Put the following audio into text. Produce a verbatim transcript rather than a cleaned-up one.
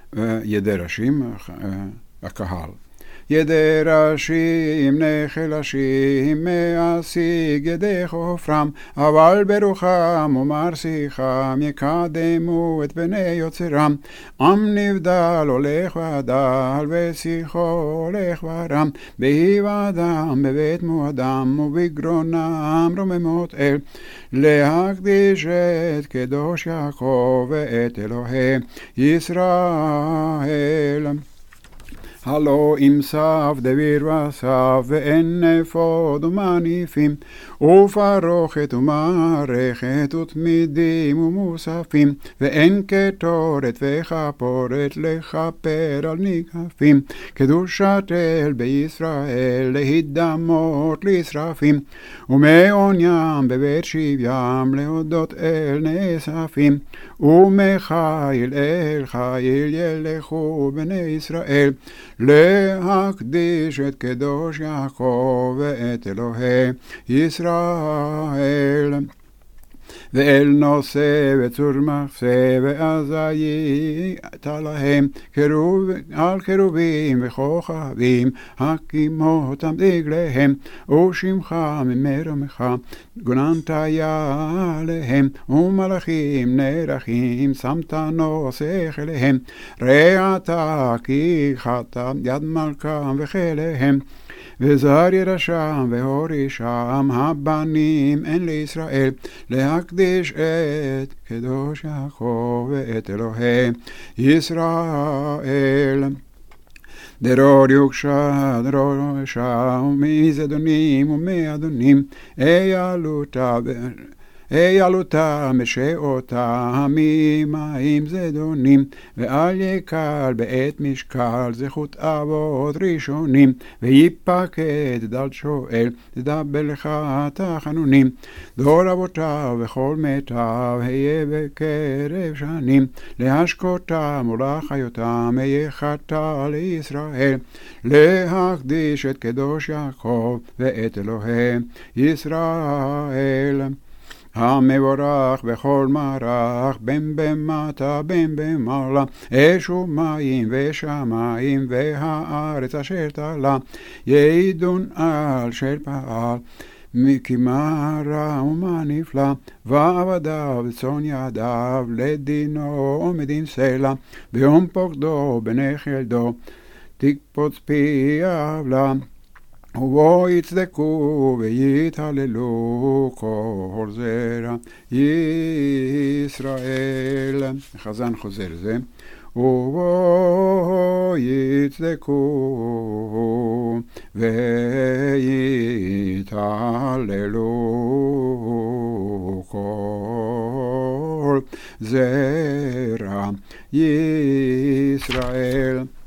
ידי הקהל. ידי ראשים נחלשים מעשיג ידי חופרם, אבל ברוחם ומרשיחם יקדמו את בני יוצרם. עם נבדל הולך ודל ושיחו הולך ורם, בהיוועדם בבית מועדם ובגרונם רוממות אל, להקדיש את קדוש יעקב ואת אלוהי ישראל. הלא אם סף דביר וסף ואין אפוד ומניפים, ופרוכת ומערכת ותמידים ומוספים, ואין קטורת וכפורת לכפר על ניגפים, קדושת אל בישראל להידמות לשרפים, ומעוניים בבית שבים להודות אל נאספים, ומחיל אל חיל ילכו בני ישראל, להקדיש את קדוש יעקב ואת אלוהי ישראל. ואל נושא וצור מחסה ועזית להם על קרובים וכוכבים הקימו אותם דגליהם, ושמך ממרומך גוננת עליהם, ומלאכים נערכים שמת נוסך אליהם, רעתה כי חטא יד מלכם וכליהם, וזר ירשם והורישם הבנים אין לישראל, להקדיש את קדוש יעקב ואת אלוהי ישראל. דרור יוקשה דרור יוקשה ומזדונים ומאדונים, איילותה איילותה משאותה ממים זדונים, ואל יקל בעת משקל זכות אבות ראשונים, ויפקד דל שואל תדבר לך תחנונים, דור אבותיו וכל מתיו היה בקרב שנים, להשקותם ולחיותם היה חטא לישראל, להקדיש את קדוש יעקב ואת אלוהי ישראל. המבורך בכל מערך, בין במטה בין במעלה, אש ומים ושמיים והארץ אשר תעלה, יעידון על אשר פעל, כי מה רע ומה נפלא, ועבדיו וצאן ידיו לדינו ומדין סלע, ביום פוקדו בני חלדו תקפוץ פיו לה, ובו יצדקו ויתהללו כל זרע ישראל. החזן חוזר זה, ובו יצדקו ויתהללו כל זרע ישראל.